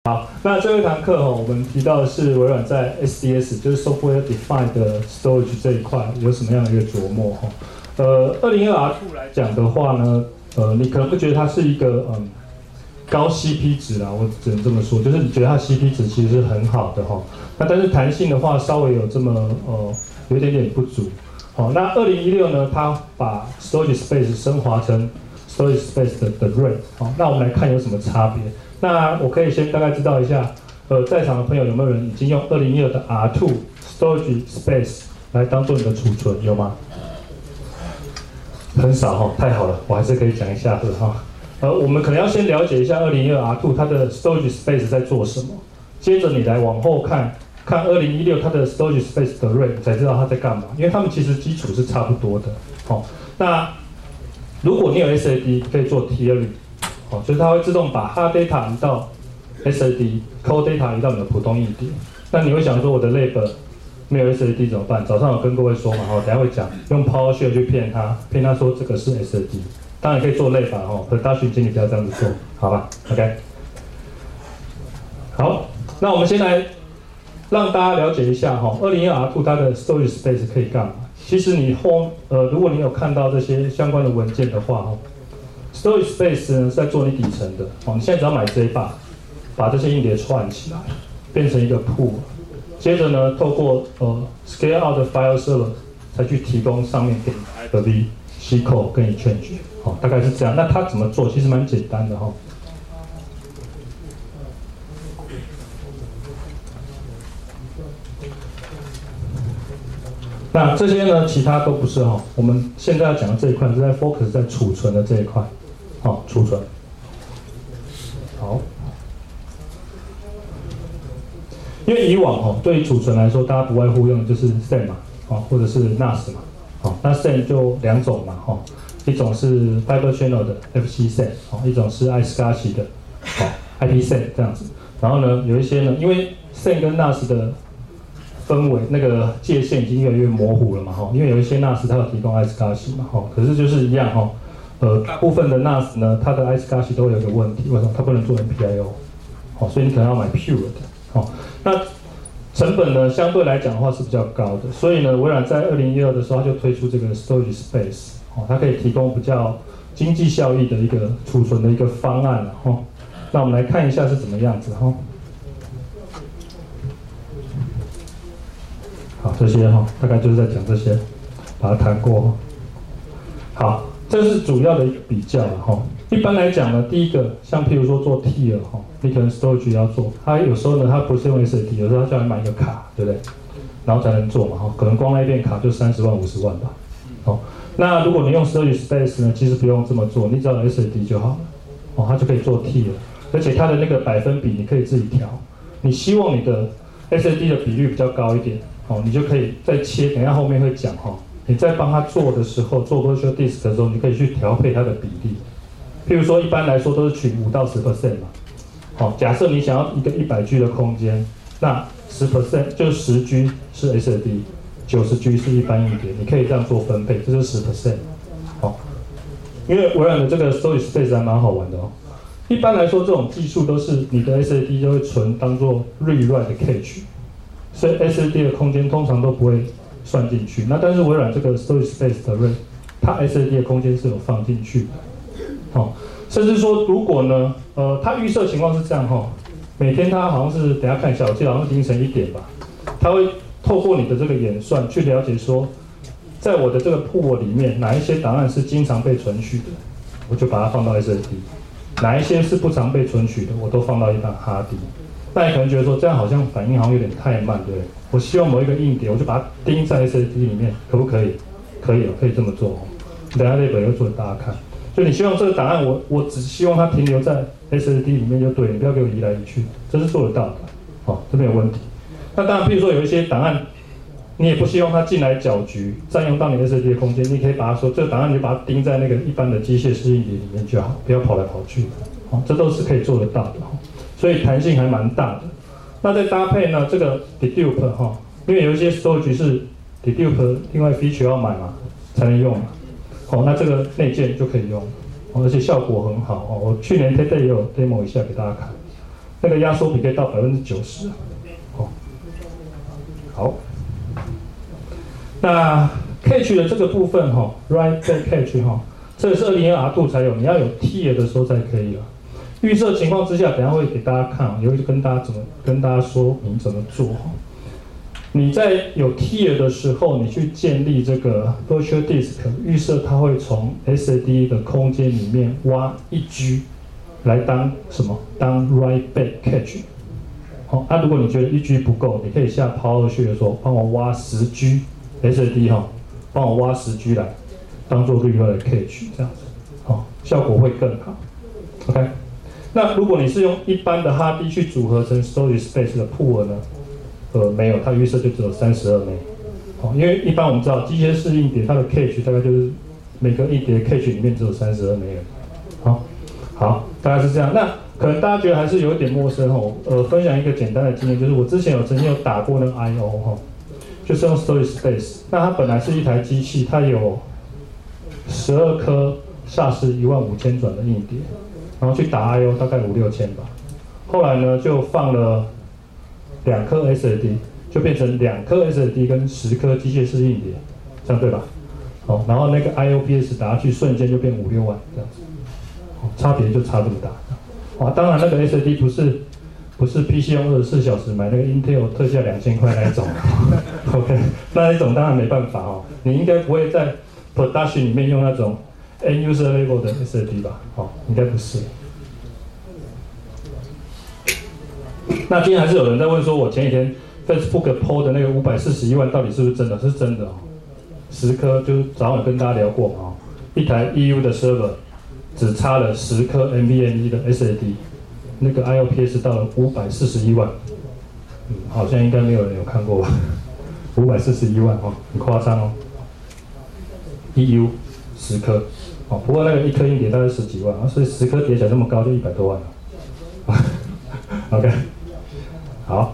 好，那最后一堂课我们提到的是微软在 SDS， 就是 Software Defined Storage 这一块有什么样的一个琢磨202R2 来讲的话呢，你可能会觉得它是一个高 CP 值啦，我只能这么说，就是你觉得它 CP 值其实是很好的那但是弹性的话稍微有这么有一点点不足。那2016呢，它把 Storage Space 升华成 Storage Space 的 Rate。那我们来看有什么差别。那我可以先大概知道一下，在场的朋友有没有人已经用2012的 R2 Storage Space 来当做你的储存，有吗？很少太好了，我还是可以讲一下的我们可能要先了解一下2012 R2 它的 Storage Space 在做什么，接着你来往后看2016它的 Storage Space 的 Rate， 才知道它在干嘛，因为它们其实基础是差不多的。那如果你有 SAD， 可以做 Tiering。就是它会自动把 hard data 移到 SAD，cold data 移到你的普通硬碟。那你会想说，我的 lab 没有 SAD 怎么办？早上有跟各位说嘛，等一下会讲，用 PowerShell 去骗他说这个是 SAD。当然可以做 lab 可是大学经理不要这样子做，好吧 ？OK。好，那我们先来让大家了解一下2012R2 它的 storage space 可以干嘛？其实你如果你有看到这些相关的文件的话Storage Space 呢是在做你底层的，你现在只要买这一把这些硬碟串起来，变成一个 pool， 接着呢透过Scale Out 的 File Server 才去提供上面给你 V、C-Code 跟 Exchange， 大概是这样。那它怎么做？其实蛮简单的那这些呢，其他都不是我们现在要讲的这一块是在 focus 在储存的这一块。储存。好，因为以往对于储存来说，大家不外乎用的就是 SAN 嘛，或者是 NAS 嘛，那 SAN 就两种嘛，一种是 Fiber Channel 的 FC SAN，一种是 iSCSI 的IP SAN 这样子。然后呢，有一些呢，因为 SAN 跟 NAS 的氛围那个界限已经越来越模糊了嘛，因为有一些 NAS 它有提供 iSCSI 嘛，可是就是一样大部分的 NAS 呢，它的 iSCSI 都会有一个问题，为什么？它不能做 NPIO，所以你可能要买 Pure 的，那成本呢相对来讲的话是比较高的，所以呢，微软在2012的时候它就推出这个 Storage Space，它可以提供比较经济效益的一个储存的一个方案那我们来看一下是怎么样子好，这些大概就是在讲这些，把它谈过好。这是主要的一个比较一般来讲呢，第一个像譬如说做 Tier 你可能 Storage 也要做，它有时候呢它不是用 SAD， 有时候它叫你买一个卡，对不对？然后才能做嘛可能光那一片卡就30万50万吧那如果你用 Storage Space 呢，其实不用这么做，你只要有 SAD 就好了它就可以做 Tier， 而且它的那个百分比你可以自己调，你希望你的 SAD 的比率比较高一点你就可以再切，等一下后面会讲你在帮他做的时候，做 Virtual Disk 的时候，你可以去调配它的比例。譬如说，一般来说都是取5到10% 嘛。假设你想要一个100G 的空间，那10% 就是10G 是 SAD，90G 是一般硬碟，你可以这样做分配，这就是 10%。因为微软的这个 Storage Space 还蛮好玩的一般来说，这种技术都是你的 SAD 就会存当做 Read-Write 的 Cache， 所以 SAD 的空间通常都不会算进去，那但是微软这个 Storage Space 的 Rate， 它 SAD 的空间是有放进去的，甚至说如果呢，它预设情况是这样每天它好像是等一下看一下，我记得好像是凌晨1点吧，它会透过你的这个演算去了解说，在我的这个 pool 里面哪一些档案是经常被存取的，我就把它放到 SAD， 哪一些是不常被存取的，我都放到一般 Hard D。那你可能觉得说这样好像反应好像有点太慢，对不对？我希望某一个硬碟，我就把它钉在 SSD 里面，可不可以？可以可以这么做等一下那本会做给大家看。就你希望这个档案，我只希望它停留在 SSD 里面就对，你不要给我移来移去，这是做得到的，这没有问题。那当然，譬如说有一些档案，你也不希望它进来搅局，占用到你 SSD 的空间，你可以把它说这个档案你就把它钉在那个一般的机械式硬碟里面就好，不要跑来跑去，这都是可以做得到的。所以弹性还蛮大的。那再搭配呢，这个 Dedupe 因为有一些 storage 是 Dedupe 另外 feature 要买嘛才能用嘛，那这个内建就可以用，而且效果很好我去年 TED 也有 demo 一下给大家看。 那个压缩比可以到90%。哦，好，那 cache 的这个部分哈 ，write back cache 哈，这个是2022才有，你要有 tier 的时候才可以了。预设情况之下，等一下会给大家看，也会跟大家说明怎么做。你在有 tier 的时候，你去建立这个 virtual disk， 预设它会从 SSD 的空间里面挖1G 来当什么？当 write back cache。好，那如果你觉得1G 不够，你可以下 PowerShell 说帮我挖10G SSD 哈，帮我挖10G 来当做 real 的 cache 这样子，好，效果会更好。OK， 那如果你是用一般的 hard disk 去组合成 storage space 的 pool 呢？没有，它预设就只有32 MB。哦，因为一般我们知道机械式硬碟它的 cache 大概就是每个硬碟 cache 里面只有32 MB。好，大概是这样。那可能大家觉得还是有一点陌生哦。分享一个简单的经验，就是我之前曾经有打过那个 I/O 哈，就是用 storage space。那它本来是一台机器，它有12颗SARS15000转的硬碟，然后去打 I/O 大概5、6千吧。后来呢，就放了2颗 SSD， 就变成2颗 SSD 跟10颗机械式硬碟，这样对吧？好，然后那个 IOPS 打下去，瞬间就变5、6万这样子，差别就差这么大。啊，当然那个 SSD 不是 PC 用24小时买那个 Intel 特价2000块那一种，OK， 那一种当然没办法哦，你应该不会在 production 里面用那种 end user level 的 SSD 吧？哦，应该不是。那今天还是有人在问说，我前几天 Facebook PO 的那个541万到底是不是真的？是真的哦，10颗就是早上有跟大家聊过嘛哦，一台 EU 的 server 只差了10颗 NVMe 的 SSD， 那个 IOPS 到了541万，好像应该没有人有看过吧？541万哦，很夸张哦。EU 10颗哦，不过那个一颗硬碟大概10几万啊，所以10颗叠起来这么高就100多万了。OK。好，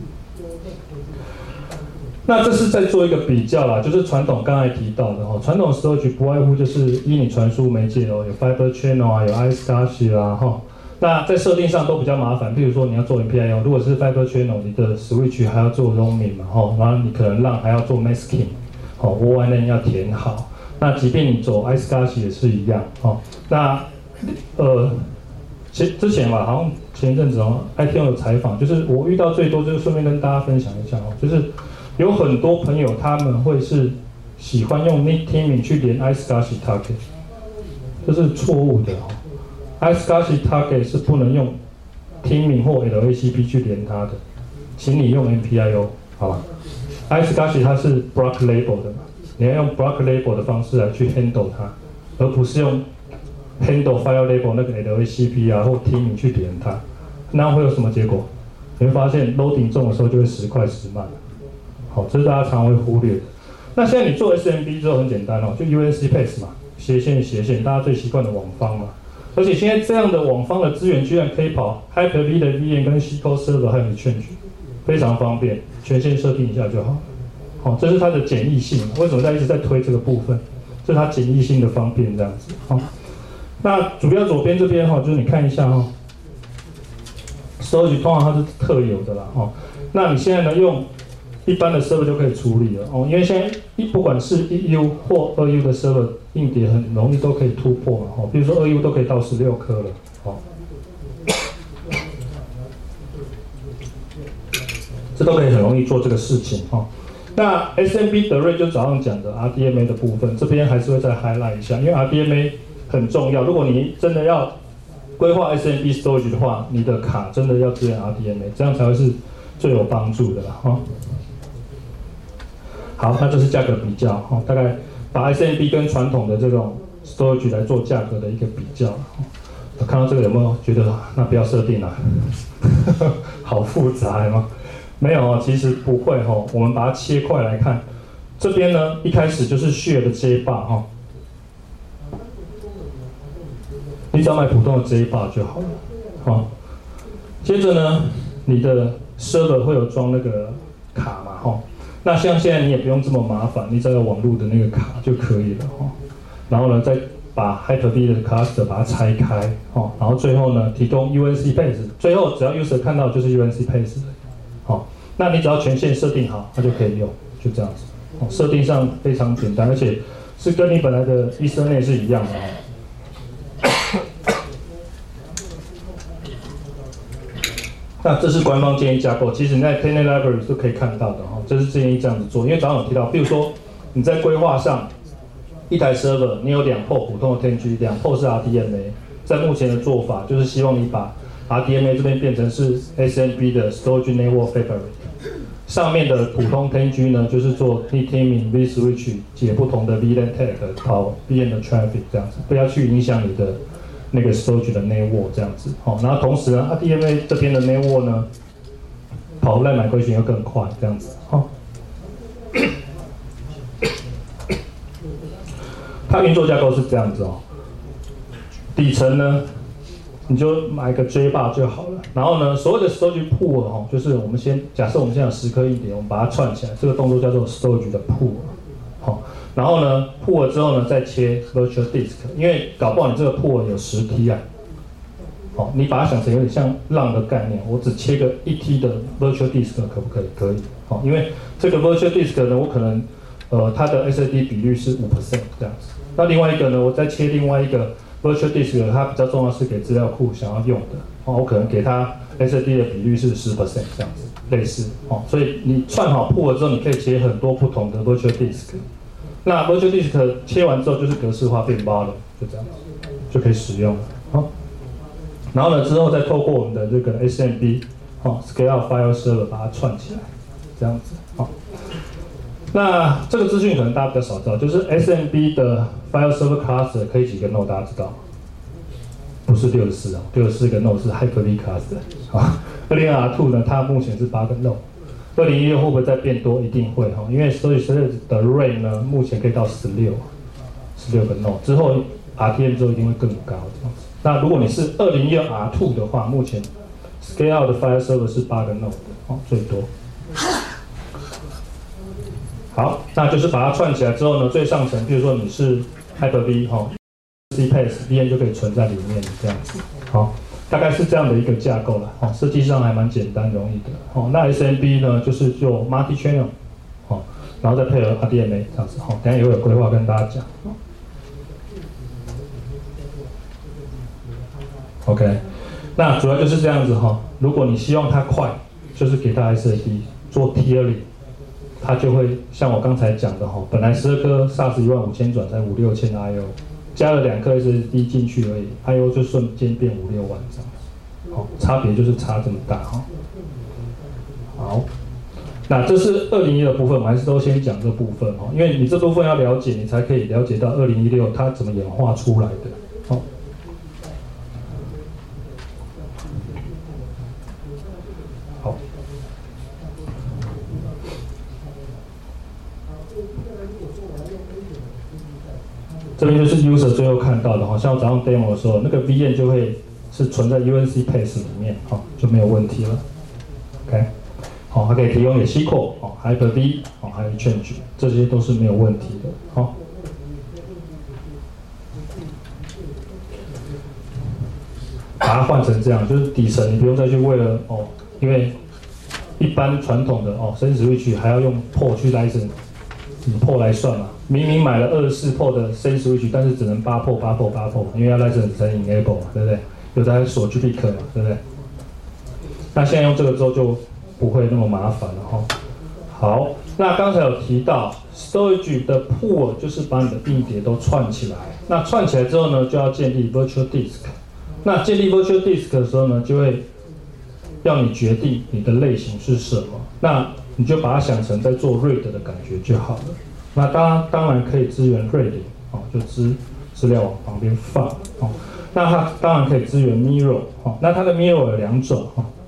那这是在做一个比较啦，就是传统刚才提到的哈，传统 storage 不外乎就是依你传输媒介哦，有 fiber channel 啊，有 iSCSI 啦哈。那在设定上都比较麻烦，比如说你要做 MPIO， 如果是 fiber channel， 你的 switch 还要做 roaming 嘛哈，然后你可能让还要做 masking， 哦 ，ONN 要填好。那即便你走 iSCSI 也是一样哦。那之前吧，好像前一阵子哦 ，ITO 有采访，就是我遇到最多，就是顺便跟大家分享一下哦，就是有很多朋友他们会是喜欢用 NIC teaming 去连 iSCSI target， 这是错误的哦。iSCSI target 是不能用 teaming 或 LACP 去连它的，请你用 MPIO 好吧 ？iSCSI 它是 block label 的嘛，你要用 block label 的方式来去 handle 它，而不是用handle file label 那个 LACP 啊或 teaming 去连它，那会有什么结果？你会发现 loading 重的时候就会时快时慢。好，这是大家常会忽略的。那现在你做 SMB 之后很简单哦，就 UNC path 嘛，斜线斜线，大家最习惯的网方嘛。而且现在这样的网方的资源居然可以跑 Hyper-V 的 VM 跟 SQL Server 还有 Exchange， 非常方便，权限设定一下就好了。好，这是它的简易性。为什么一直在推这个部分？这是它简易性的方便这样子。好。那主要左边这边哈，就是你看一下哈 ，storage 通常它是特有的啦哈。那你现在呢用一般的 server 就可以处理了哦，因为现在不管是1U 或2U 的 server 硬碟很容易都可以突破嘛哈，比如说2U 都可以到16颗了哦，这都可以很容易做这个事情哈。那 SMB 德瑞就早上讲的 RDMA 的部分，这边还是会再 highlight 一下，因为 RDMA 很重要。如果你真的要规划 SMB storage 的话，你的卡真的要支援 RDMA， 这样才会是最有帮助的啦哈。好，那这是价格比较哈，大概把 SMB 跟传统的这种 storage 来做价格的一个比较。看到这个有没有觉得那不要设定啊？好复杂吗？没有哦，其实不会哈。我们把它切块来看，这边呢一开始就是 share 的 J bar 哈。你只要买普通的 J bar 就好了，好。接着呢，你的 server 会有装那个卡嘛，哈。那像现在你也不用这么麻烦，你只要有网络的那个卡就可以了，哈。然后呢，再把 Hyper-V 的 cluster 把它拆开，然后最后呢提供 UNC path， 最后只要 user 看到就是 UNC path， 那你只要权限设定好，它就可以用，就这样子，设定上非常简单，而且是跟你本来的 Ethernet 是一样的。那这是官方建议架构，其实你在 Telnet Library 都可以看到的哈，这是建议这样子做，因为早上有提到，比如说你在规划上，一台 server 你有2 port 普通的 10G， 2 port 是 RDMA， 在目前的做法就是希望你把 RDMA 这边变成是 SMB 的 Storage Network Fabric， 上面的普通 10G 呢就是做 Netming vSwitch 解不同的 VLAN tag 跑 VM 的 traffic 这样子，不要去影响你的那个 storage 的 network 这样子，然后同时呢 ，RDMA 这边的 network 呢，跑 LAN migration 又更快这样子，它运作架构是这样子底层呢，你就买个 JBar 就好了，然后呢，所谓的 storage pool 就是我们假设我们现在有10颗硬碟，我们把它串起来，这个动作叫做 storage 的 pool，然后呢 ，pool 之后呢，再切 virtual disk， 因为搞不好你这个 pool 有10 T 啊，你把它想成有点像 LAN 的概念，我只切个1 T 的 virtual disk 可不可以？可以，因为这个 virtual disk 呢，我可能它的 SSD 比率是5% 这样子，那另外一个呢，我再切另外一个 virtual disk， 它比较重要是给资料库想要用的，我可能给它 SSD 的比率是10% 这样子，类似，所以你串好 pool 之后，你可以切很多不同的 virtual disk。那 Virtual Disk 切完之后就是格式化变包了，就这样子就可以使用了。然后呢，之后再透过我们的这个 SMB Scale File Server 把它串起来，这样子。那这个资讯可能大家比较少知道，就是 SMB 的 File Server Cluster 可以几个 node， 大家知道吗？不是64啊，64个 node 是 Hyper-V Cluster。20R2 呢，它目前是8个 node。2016会不会再变多？一定会哈，因为 storage 的 RAID 呢，目前可以到16个 node， 之后 RTM 之后一定会更高这样子。那如果你是2016 R2 的话，目前 Scale 的 File Server 是8个 node 的最多。好，那就是把它串起来之后呢，最上层，比如说你是 Hyper-V CPath VM 就可以存在里面这样子，好。大概是这样的一个架构了，设计上还蛮简单容易的，那 SMB 呢就是做 multi channel，然后再配合 RDMA 这样子，等一下也会有规划跟大家讲。OK， 那主要就是这样子如果你希望它快，就是给它 SSD 做 tiering， 它就会像我刚才讲的本来12颗 SAS 15000转才5-6千 IO。加了2颗 SSD 进去而已 ，I/O 就瞬间变5-6万这样子，差别就是差这么大好，那这是2016的部分，我还是都先讲这部分因为你这部分要了解，你才可以了解到2016它怎么演化出来的好。这边就是 user 最后看到的像我早上 demo 的时候，那个 VM 就会是存在 UNC path 里面，就没有问题了。OK， 它可以提供给 SQL Hyper-V 还有 Change， 这些都是没有问题的。把它换成这样，就是底层你不用再去为了因为一般传统的SenseSwitch 还要用 port 去 license， 以 port 来算嘛。明明买了24 port 的 SenseSwitch， 但是只能8 port，因为要 license 成 enable 嘛，对不对？有的还锁 GPIC 嘛，对不对？那现在用这个之后就不会那么麻烦了好，那刚才有提到 storage 的 pool 就是把你的硬碟都串起来，那串起来之后呢，就要建立 virtual disk。那建立 virtual disk 的时候呢，就会要你决定你的类型是什么，那你就把它想成在做 RAID 的感觉就好了。那当然可以支援 RAID 就资料往旁边放那它当然可以支援 Mirror 那它的 Mirror 有2种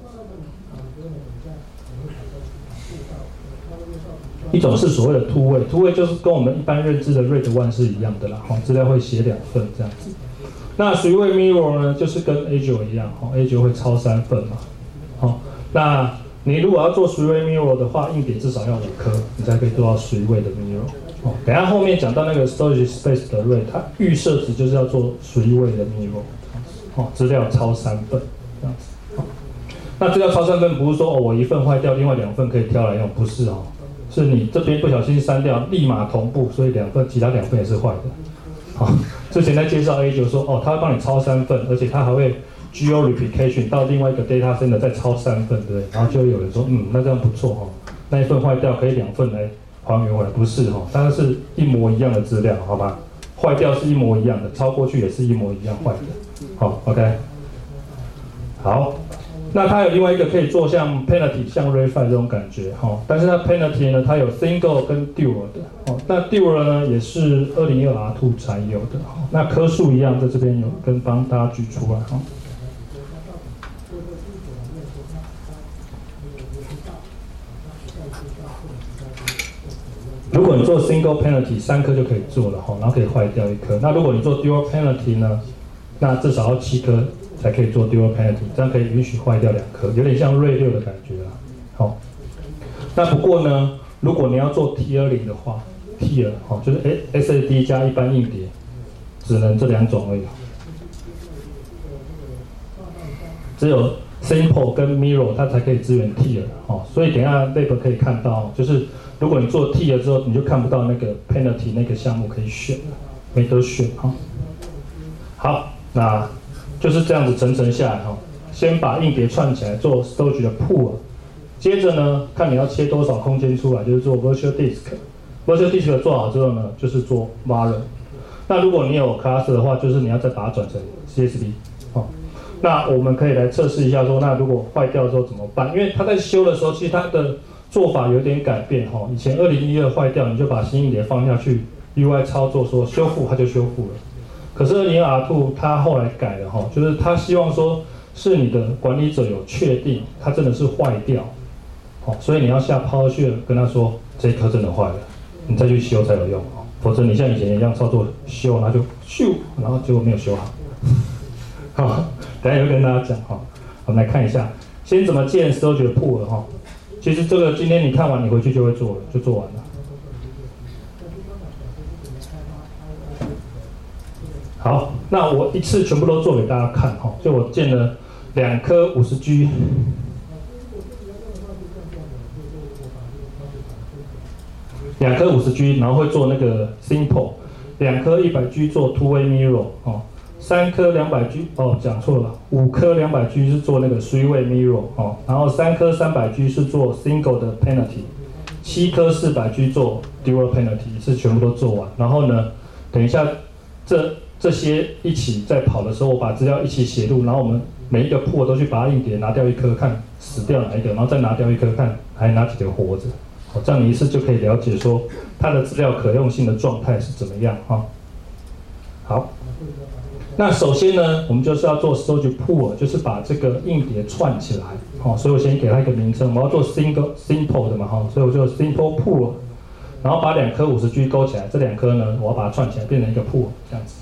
一种是所谓的 two way 就是跟我们一般认知的 RAID 1是一样的啦资料会写2份这样子。那 three way Mirror 呢，就是跟 Azure 一样Azure 会抄3份嘛那你如果要做 three way Mirror 的话，硬碟至少要5颗，你才可以做到three way的 Mirror， 哦，等一下后面讲到那个 storage space 的 rate， 它预设值就是要做随位的 mirror， 哦，资料超3份这样子。哦，那资料超3份不是说哦我1份坏掉，另外2份可以挑来用，不是哦，是你这边不小心删掉，立马同步，所以2份其他2份也是坏的。好，哦，之前在介绍 A 就说哦，它会帮你抄3份，而且它还会 geo replication 到另外一个 data center 再抄3份，对不对？然后就有人说那这样不错哦，那1份坏掉可以2份来还原回来，不是哈，当然是一模一样的资料，好吧？坏掉是一模一样的，抄过去也是一模一样坏的。好 ，OK， 好，那它有另外一个可以做像 penalty、像 refine 这种感觉哈，但是它 penalty 呢，它有 single 跟 dual 的，哦，那 dual 呢也是202 R2 才有的，那颗数一样，在这边有帮大家举出来哈。如果你做 single penalty 3颗就可以做了哈，然后可以坏掉1颗。那如果你做 dual penalty 呢，那至少要7颗才可以做 dual penalty， 这样可以允许坏掉2颗，有点像RAID 6的感觉啦。好，那不过呢，如果你要做 Tier 0的话 ，Tier 好就是 SSD 加一般硬碟，只能这2种而已，只有 Simple 跟 Mirror 它才可以支援 Tier 哦，所以等一下 Lab 可以看到，就是如果你做 T 了之后，你就看不到那个 penalty 那个项目可以选了，没得选哈。好，那就是这样子层下来哈。先把硬碟串起来做 storage 的 pool， 接着呢，看你要切多少空间出来，就是做 virtual disk。virtual disk 做好之后呢，就是做 var。那如果你有 cluster 的话，就是你要再把它转成 CSV。好，那我们可以来测试一下说，那如果坏掉之后怎么办？因为它在修的时候，其实它的做法有点改变哈，以前2012坏掉，你就把新硬碟放下去 ，UI 操作说修复，它就修复了。可是2012 R2 它后来改了哈，就是它希望说是你的管理者有确定它真的是坏掉，好，所以你要下 PowerShell 跟他说这一颗真的坏了，你再去修才有用，否则你像以前一样操作修，然后就咻，然后结果没有修好。好，等一下会跟大家讲哈，我们来看一下，先怎么建 storage 的 pool 哈。其实这个今天你看完，你回去就会做了，就做完了。好，那我一次全部都做给大家看哈，就我建了2颗50G， 2颗50G， 然后会做那个 simple， 2颗100G 做 two-way mirror 哦。3颗200G 哦，讲错了，5颗200G 是做那个 three-way mirror 哦，然后3颗300G 是做 single 的 penalty， 7颗400G 做 dual penalty 是全部都做完。然后呢，等一下这些一起在跑的时候，我把资料一起写入，然后我们每一个pool都去把硬碟拿掉1颗，看死掉哪一个，然后再拿掉1颗，看还哪几个活着。哦，这样你一次就可以了解说它的资料可用性的状态是怎么样哈。好。那首先呢，我们就是要做 storage pool， 就是把这个硬碟串起来，好，所以我先给它一个名称，我要做 simple 的嘛，哈，所以我就 simple pool， 然后把2颗50G 勾起来，这2颗呢，我要把它串起来变成一个 pool， 这样子。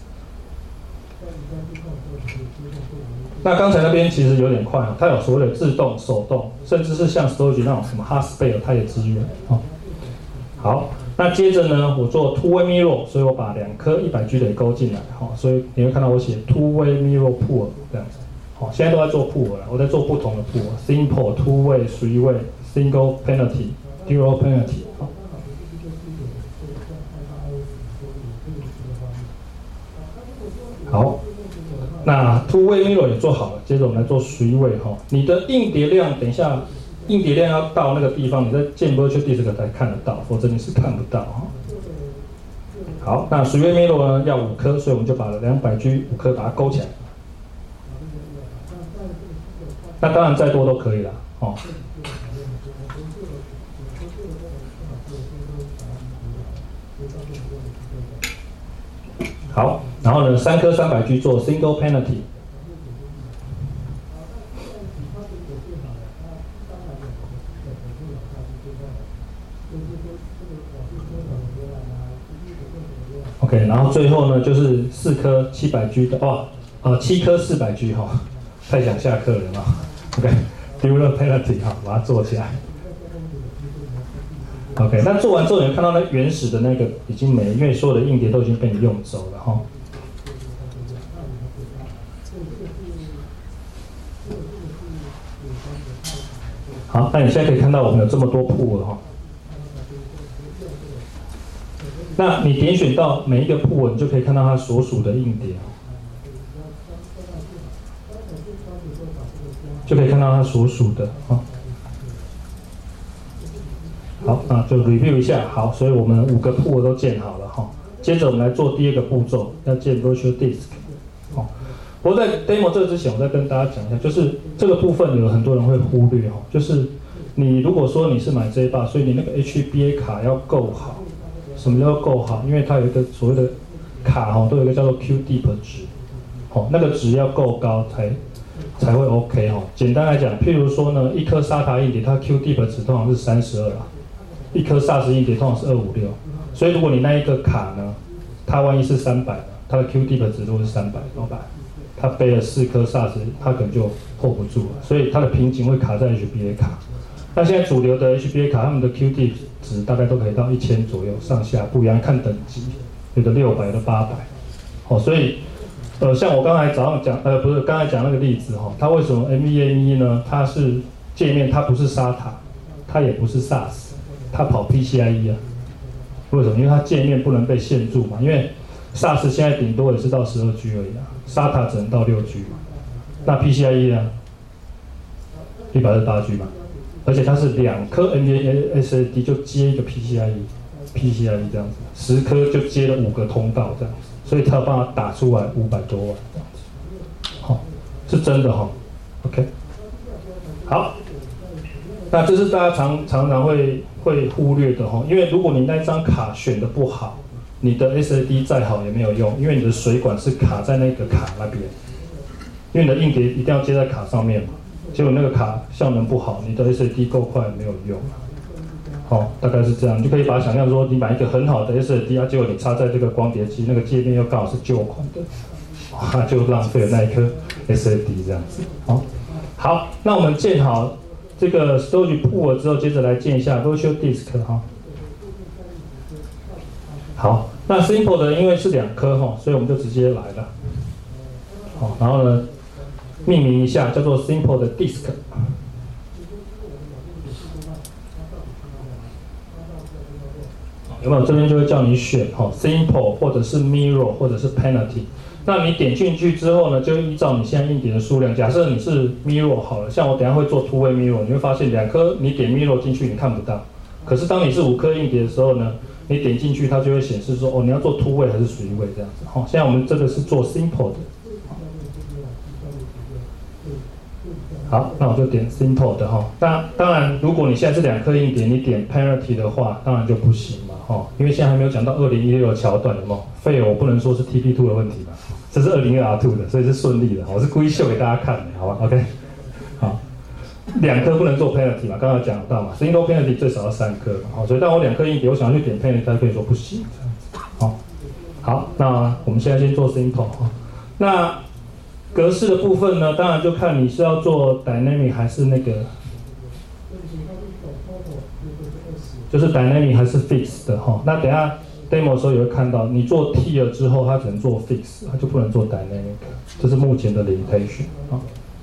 那刚才那边其实有点快，它有所谓的自动、手动，甚至是像 storage 那种什么 Hotspare 它也支援，好。那接着呢，我做 two-way mirror， 所以我把2颗100G 的也勾进来，好，所以你会看到我写 two-way mirror pool 这样子，好，现在都在做 pool 了，我在做不同的 pool，simple、two-way、three-way、single penalty、dual penalty， 好，那 two-way mirror 也做好了，接着我们来做three-way哈，你的硬碟量等一下。硬碟量要到那个地方，你在建 virtual disk 才看得到，否则你是看不到哈。好，那three-way mirror 呢要5颗，所以我们就把200G 5颗把它勾起来。那当然再多都可以啦，哦。好，然后呢3颗300G 做 single penalty。OK， 然后最后呢就是4颗700G 的7颗400G 哈，太想下课了嘛。OK，dual penalty 哈，把它做起来。 OK， 那做完之后，你会看到那原始的那个已经没了，因为所有的硬碟都已经被你用走了哈。好，那你现在可以看到我们有这么多铺了哈。那你点选到每一个铺，你就可以看到它所属的硬碟，就可以看到它所属的啊。好，那就 review 一下。好，所以我们5个铺都建好了哈。接着我们来做第2个步骤，要建 virtual disk。好，不过在 demo 这个之前，我再跟大家讲一下，就是这个部分有很多人会忽略哈，就是你如果说你是买这一把，所以你那个 HBA 卡要够好。什么叫够好？因为它有一个所谓的卡哈，都有一个叫做 QDIP 值，好，那个值要够高才会 OK 哈。简单来讲，譬如说呢，一颗SATA 硬碟它 QDIP 值通常是32啦，一颗 SAS 硬碟通常是256，所以如果你那一个卡呢，它万一是300的，它的 QDIP 值如果是300，怎么办？它背了4颗 SAS， 它可能就 hold 不住了，所以它的瓶颈会卡在 HBA 卡。那现在主流的 HBA 卡，他们的 QDIP 值大概都可以到1000左右，上下不一样，看等级，有的600，有的800，哦，所以，像我刚才早上讲，不是刚才讲那个例子哈，它为什么 NVMe 呢？它是界面，它不是 SATA， 它也不是 SAS， 它跑 PCIe 啊？为什么？因为它界面不能被限住嘛，因为 SAS 现在顶多也是到12G 而已啊 ，SATA 只能到6G 嘛，那 PCIe 呢？128G 嘛。而且它是2颗 NVMe SSD 就接一个 PCIe 这样子，10颗就接了5个通道这样子，所以它有办法打出来500多万这样子，好，是真的哈 ，OK， 好，那这是大家常常会忽略的哈，因为如果你那张卡选的不好，你的 SSD 再好也没有用，因为你的水管是卡在那个卡那边，因为你的硬碟一定要接在卡上面嘛。结果那个卡效能不好，你的 SSD 够快没有用，好，大概是这样，你就可以把它想象说，你买一个很好的 SSD 啊，结果你插在这个光碟机，那个界面又刚好是旧款的，哇，就浪费了那一颗 SSD 这样子，好，那我们建好这个 storage pool 之后，接着来建一下 virtual disk 哈。好，那 simple 的因为是2颗哈，所以我们就直接来了，好，然后呢？命名一下，叫做 simple 的 disk。有没有？这边就会叫你选simple 或者是 mirror 或者是 penalty。那你点进去之后呢，就依照你现在硬碟的数量。假设你是 mirror 好了，像我等一下会做 two-way mirror， 你会发现2颗你点 mirror 进去你看不到，可是当你是5颗硬碟的时候呢，你点进去它就会显示说，你要做 two-way 还是3-way这样子。现在我们这个是做 simple 的。好，那我就点 simple 的哈。那当然，如果你现在是2颗硬碟，你点 penalty 的话，当然就不行嘛哈。因为现在还没有讲到2016的桥段，有没有 fail？ 我不能说是 TP2 的问题嘛，这是2022的，所以是顺利的。我是故意秀给大家看的，好吧 ？OK， 好，2颗不能做 penalty 嘛，刚刚讲到嘛 ，single penalty 最少要3颗嘛，所以当我2颗硬碟，我想要去点 penalty， 它可以说不行这样子。好，那我们现在先做 simple 哈。那格式的部分呢，当然就看你是要做 dynamic 还是那个，就是 dynamic 还是 fix 的哈。那等一下 demo 的时候也会看到，你做 tier 之后，它只能做 fix， 它就不能做 dynamic， 这是目前的 limitation 啊。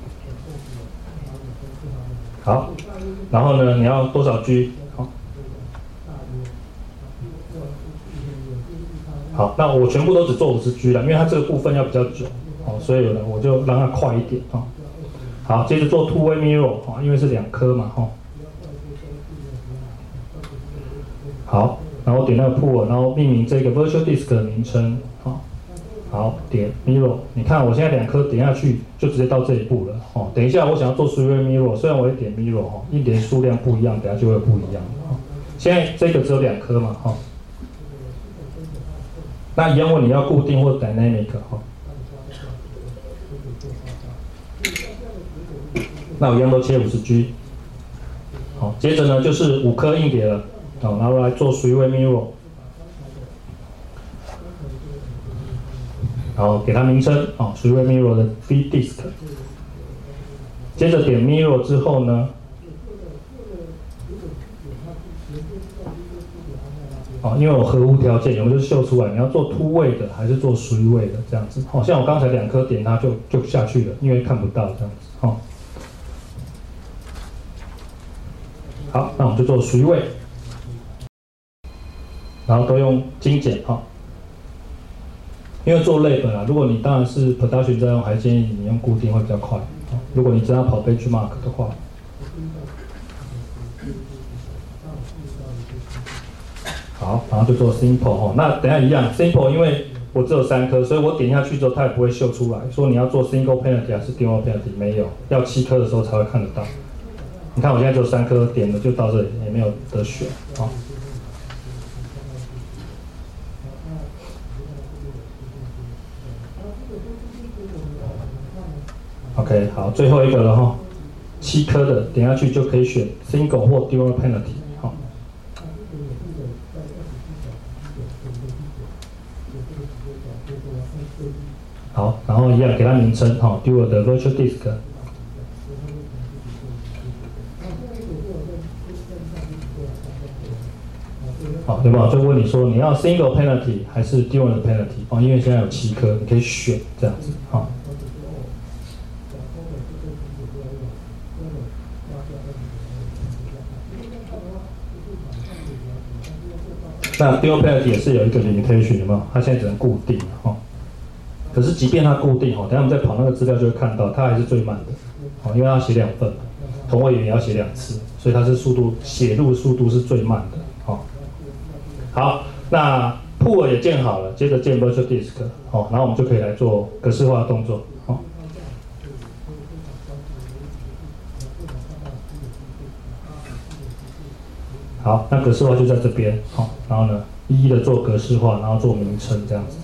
好，然后呢，你要多少 G？ 好，那我全部都只做50G 了，因为它这个部分要比较久。所以呢，我就让它快一点好，接着做 two-way mirror 因为是2颗嘛好，然后点那个 pool， 然后命名这个 virtual disk 的名称好，点 mirror， 你看我现在2颗点下去就直接到这一步了等一下我想要做 3-way mirror， 虽然我也点 mirror 硬碟数量不一样，等一下就会不一样现在这个只有2颗嘛那一样问你要固定或 dynamic 那我一样都切50G， 好，接着呢就是5颗硬碟了，然后来做 3-way mirror， 然后给它名称3-way mirror 的 B disk， 接着点 mirror 之后呢， 因为我合乎条件，我们就秀出来，你要做突位的还是做随位的这样子。像我刚才2颗点它就下去了，因为看不到这样子。好，那我们就做随位，然后都用精简因为做类本如果你当然是 production 在用，还建议你用固定会比较快。如果你真要跑 benchmark 的话。好，然后就做 simple 那等一下一样 simple， 因为我只有3颗，所以我点下去之后它也不会秀出来，说你要做 single penalty 还是 dual penalty， 没有，要7颗的时候才会看得到。你看我现在只有3颗，点了就到这里，也没有得选OK， 好，最后一个了7颗的点下去就可以选 single 或 dual penalty。好，然后一样给它名称dual 的 virtual disk。好，有没有？就问你说你要 single penalty 还是 dual 的 penalty？因为现在有7颗，你可以选这样子那 dual penalty 也是有一个 limitation， 有没有？它现在只能固定可是即便它固定等一下我们再跑那个资料就会看到，它还是最慢的因为它要写2份，同位元也要写2次，所以它是写入速度是最慢的好，那 pool 也建好了，接着建 virtual disk 然后我们就可以来做格式化的动作好，那格式化就在这边然后呢一一的做格式化，然后做名称这样子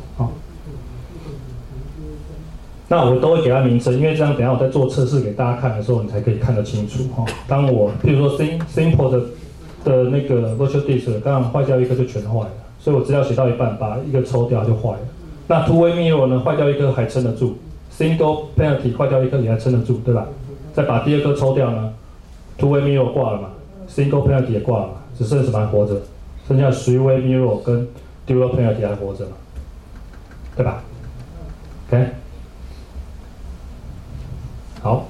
那我都会给它名称，因为这样等一下我在做测试给大家看的时候，你才可以看得清楚当我譬如说 simple 的那个 virtual disk 刚刚坏掉1颗就全坏了，所以我资料写到一半把1个抽掉就坏了。那 two way mirror 呢，坏掉1颗还撑得住 ，single penalty 坏掉1颗也还撑得住，对吧？再把第2颗抽掉呢 ，two way mirror 挂了嘛 ，single penalty 也挂了嘛，只剩什么还活着？剩下three way mirror 跟 dual penalty 还活着嘛，对吧 ？OK。好，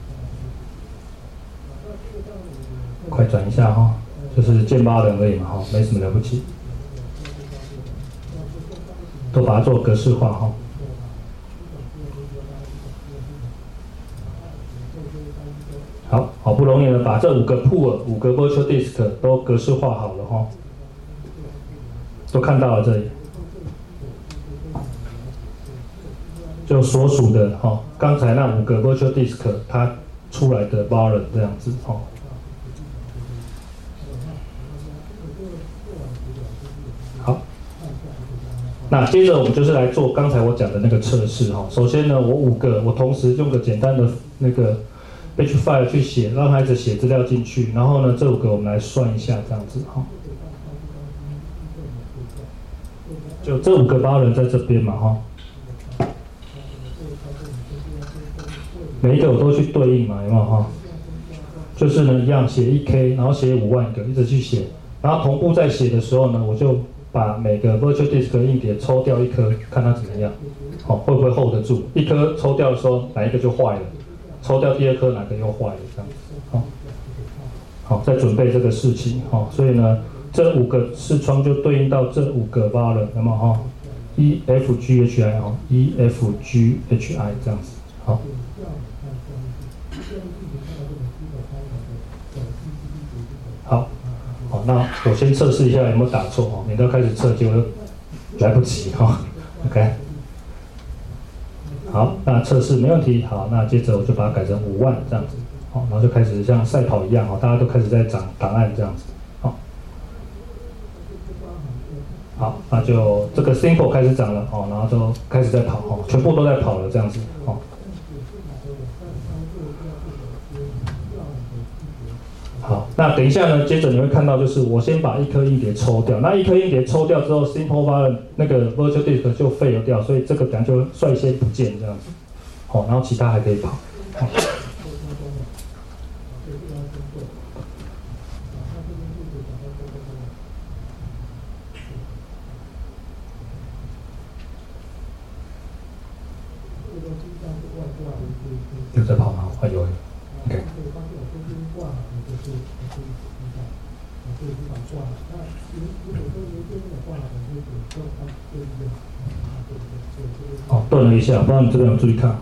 快转一下就是键8人而已嘛没什么了不起，都把它做格式化好，好不容易呢把这5个 pool、5个 virtual disk 都格式化好了都看到了这里。就所属的刚才那5个 virtual disk 它出来的 volume 这样子好，那接着我们就是来做刚才我讲的那个测试首先呢，我同时用个简单的那个 batch file 去写，让它一直写资料进去，然后呢这5个我们来算一下这样子就这5个volume在这边嘛每一个我都去对应嘛，有没有就是呢一样写1K， 然后写5万个，一直去写，然后同步在写的时候呢，我就把每个 virtual disk 硬碟抽掉1颗，看它怎么样，会不会 hold 得住？1颗抽掉的时候哪一个就坏了，抽掉第2颗哪个又坏了这样子好，在准备这个事情所以呢，这5个视窗就对应到这5个 volume， 有没有EFGHI EFGHI 这样子好。好，那我先测试一下有没有打错免得开始测结果来不及OK， 好，那测试没问题。好，那接着我就把它改成5万这样子然后就开始像赛跑一样大家都开始在涨档案这样子好，那就这个 simple 开始涨了然后就开始在跑全部都在跑了这样子好，那等一下呢，接着你会看到就是我先把1颗硬碟抽掉，那1颗硬碟抽掉之后 simple volume 那个 virtual disk 就废了掉，所以这个等下就率先不见这样子然后其他还可以跑哦，顿了一下，不知道你这边有注意看。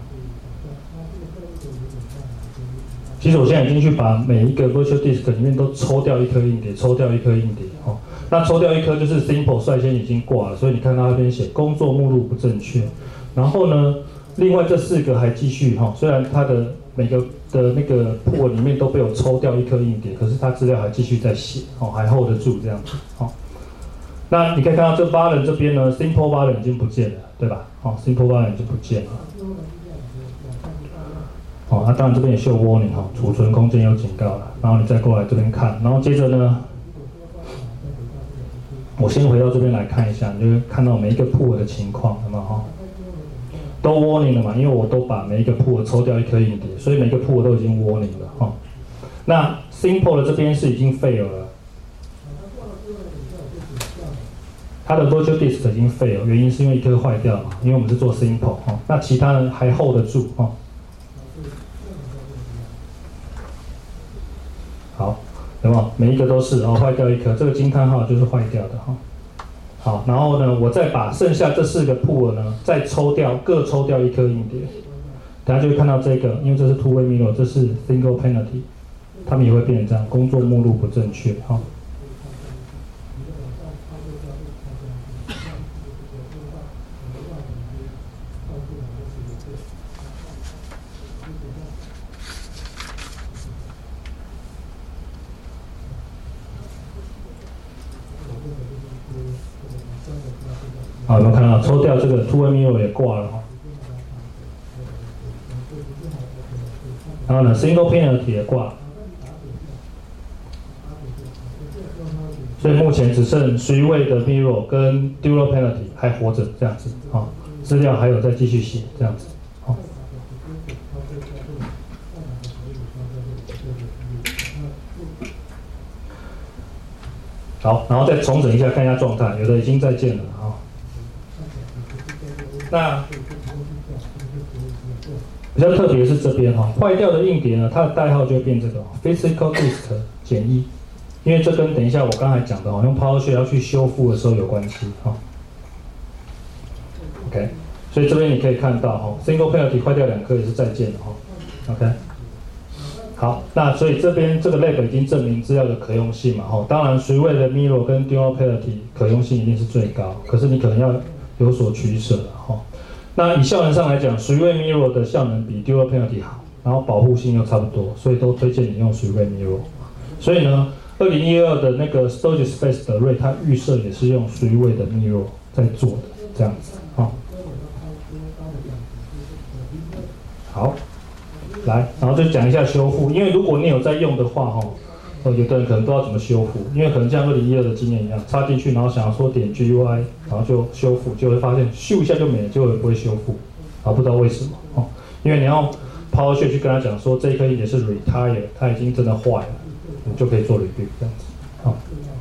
其实我现在已经去把每一个 Virtual Disk 里面都抽掉一颗硬碟，抽掉一颗硬碟。哦，那抽掉一颗就是 Simple 率先已经挂了，所以你看它那边写工作目录不正确。然后呢，另外这4个还继续哈，虽然它的每个的那个 pool 里面都被我抽掉一颗硬碟，可是它资料还继续在写，哦，还 hold 得住这样子。哦，那你可以看到这 Variant 这边呢 ，Simple Variant 已经不见了，对吧？哦 ，Simple Variant 已经不见了。哦，那当然这边也秀 warning 哈，储存空间有警告了，然后你再过来这边看，然后接着呢，我先回到这边来看一下，你就会看到每一个 pool 的情况，有没有哈？都 warning 了嘛，因为我都把每一个 pool 抽掉一颗硬碟，所以每个 pool 都已经 warning 了哈。那 Simple 的这边是已经 fail 了，它的 Virtual Disk 已经 fail， 原因是因为一颗坏掉嘛，因为我们是做 Simple 哈，那其他人还 hold 得住哈。好，有没有？每一个都是坏掉一颗，这个惊叹号就是坏掉的哈。好，然后呢，我再把剩下这4个 pool 呢，再各抽掉一颗硬碟，大家就会看到这个，因为这是 two-way mirror， 这是 single penalty， 它们也会变成这样，工作目录不正确哈。好，有没有看到抽掉这个 two-way mirror 也挂了哈？然后呢 ，single penalty 也挂了，所以目前只剩3-way的 mirror 跟 dual penalty 还活着这样子啊，资料还有再继续写这样子，好。好，然后再重整一下，看一下状态，有的已经在建了啊。那比较特别是这边哈，坏掉的硬碟呢，它的代号就会变这个 physical disk -1，因为这跟等一下我刚才讲的哈，用 PowerShell 要去修复的时候有关系哈。OK， 所以这边你可以看到哈 ，single penalty 坏掉2颗也是在建的哈。OK， 好，那所以这边这个 lab 已经证明资料的可用性嘛哈，当然3-way的 mirror 跟 dual penalty 可用性一定是最高，可是你可能要有所取舍了哈。那以效能上来讲，3-way mirror 的效能比 dual penalty 好，然后保护性又差不多，所以都推荐你用3-way mirror。所以呢，2012的那个 Storage Space 的 Ray， 它预设也是用3-way的 mirror 在做的，这样子啊。好，来，然后就讲一下修复，因为如果你有在用的话哈。有的人可能不知道怎么修复，因为可能像2012的经验一样，插进去，然后想要说点 GUI， 然后就修复，就会发现咻一下就没了，结果也不会修复，啊，不知道为什么哦，因为你要 PowerShell 去跟他讲说这一颗硬碟是 retire， 它已经真的坏了，你就可以做 reboot 这样子，好，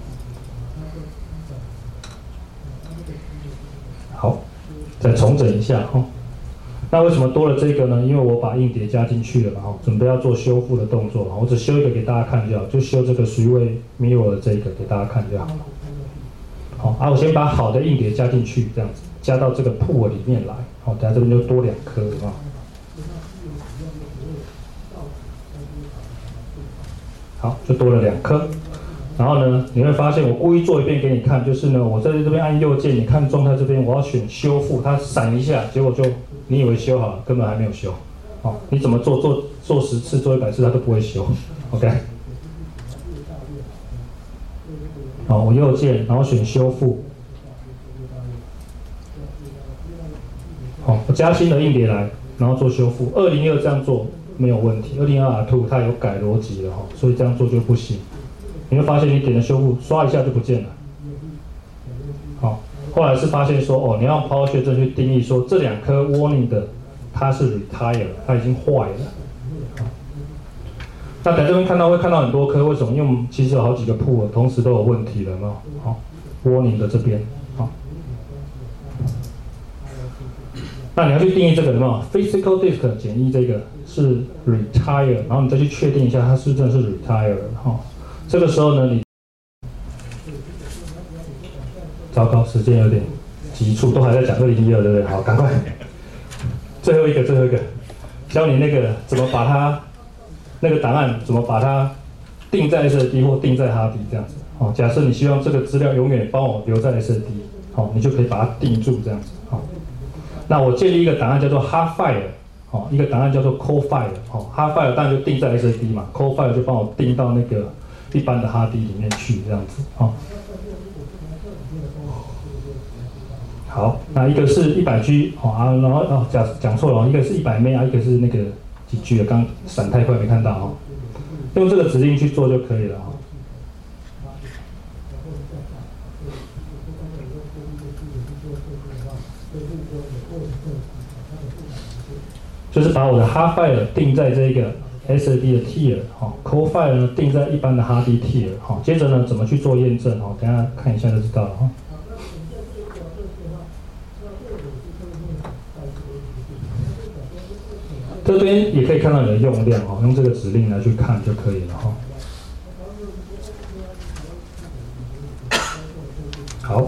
好，再重整一下哈。那为什么多了这个呢？因为我把硬碟加进去了嘛，哈，准备要做修复的动作，我只修一个给大家看就好，就修这个3-way mirror 的这个给大家看就好了。好，我先把好的硬碟加进去，这样子，加到这个 pool 里面来，好，等下这边就多2颗啊。好，就多了2颗。然后呢，你会发现我故意做一遍给你看，就是呢，我在这边按右键，你看状态这边，我要选修复，它闪一下，结果就你以为修好了，根本还没有修。好，你怎么做10次、做100次，它都不会修。OK。好，我右键，然后选修复。好，我加新的硬碟来，然后做修复。202这样做没有问题，202R2它有改逻辑了哈，所以这样做就不行。你会发现你点了修复，刷一下就不见了。好，后来是发现说，你要 PowerShell 正确定义说这2颗 warning 的它是 retire， 它已经坏了。那在这边会看到很多颗，为什么？因为我们其实有好几个 pool 同时都有问题了嘛。好 ，warning 的这边，好。那你要去定义这个有没有 ？Physical disk -1这个是 retire， 然后你再去确定一下它是不是真的是 retire 哈。这个时候呢，你糟糕，时间有点急促，都还在讲2012，对不对？好，赶快，最后一个，教你那个怎么把它那个档案怎么把它定在 SSD 或定在哈迪这样子。好，假设你希望这个资料永远帮我留在 SSD， 好，你就可以把它定住这样子。好，那我建立一个档案叫做 hard file， 好，一个档案叫做 core file， 好 ，hard file 当然就定在 SSD 嘛 ，core file 就帮我定到那个一般的哈迪里面去这样子。好。好，那一个是100G， 然后讲错了，一个是100 MB， 一个是那个几 G 的，刚闪太快没看到用这个指令去做就可以了就是把我的 hard file 定在这个 SSD 的 tier，core file 呢定在一般的 hard disk tier，接着呢怎么去做验证，等一下看一下就知道了这边也可以看到你的用量用这个指令来去看就可以了好，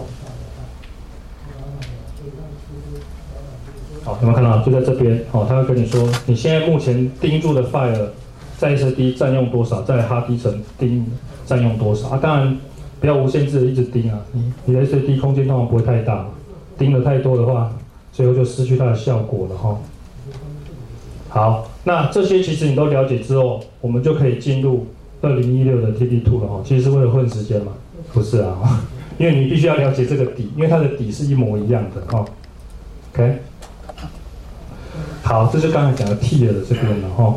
有没有看到？就在这边他会跟你说，你现在目前盯住的 file 在 SSD 占用多少，在 hard disk 盯占用多少当然不要无限制的一直盯你的 SSD 空间通常不会太大，盯的太多的话，最后就失去它的效果了好，那这些其实你都了解之后，我们就可以进入2016的 TD2 了其实是为了混时间嘛？不是因为你必须要了解这个底，因为它的底是一模一样的OK， 好，这是刚才讲的 tier 的这边了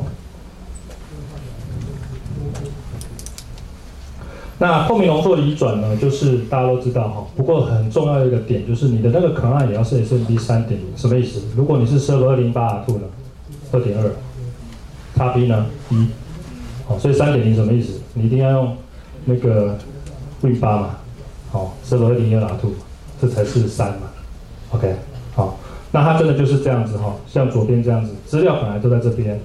那透明容错移转呢，就是大家都知道不过很重要的一个点就是你的那个 command 也要是 SMB 3.0， 什么意思？如果你是 Server 208R2 呢，2.2，XP 呢1，所以 3.0 什么意思？你一定要用那个 Win8 嘛，Server 202R2， 这才是3嘛 ，OK， 好，那它真的就是这样子像左边这样子，资料本来都在这边。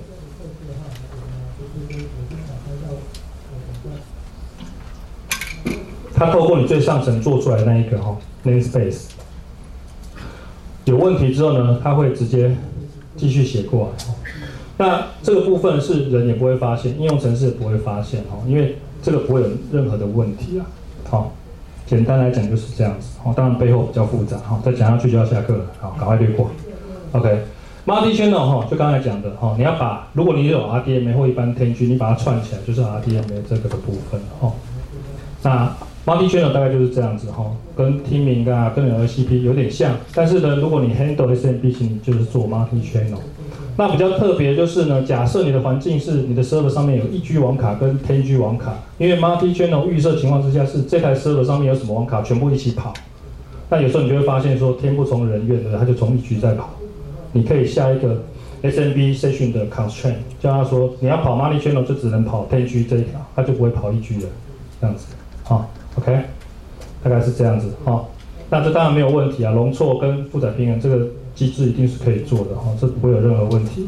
它透过你最上层做出来的那一个namespace， 有问题之后呢，它会直接继续写过来。那这个部分是人也不会发现，应用程式也不会发现因为这个不会有任何的问题简单来讲就是这样子当然背后比较复杂再讲下去就要下课了，赶快略过。OK。Multi channel 就刚才讲的你要把，如果你有 RDMA 或一般 10G， 你把它串起来就是 RDMA 这个的部分那 Multi channel 大概就是这样子跟 Teaming 跟 LCP 有点像，但是呢，如果你 handle SMB， 你就是做 Multi channel。那比较特别就是呢，假设你的环境是你的 server 上面有1G 网卡跟 10G 网卡，因为 Multi channel 预设情况之下是这台 server 上面有什么网卡全部一起跑，那有时候你就会发现说天不从人愿的，它就从1G 在跑。你可以下一个 SMB session 的 constraint， 叫他说你要跑 Multi channel 就只能跑 10G 这一条，它就不会跑1G 的这样子OK， 大概是这样子那这当然没有问题容错跟负载平衡这个机制一定是可以做的这不会有任何问题。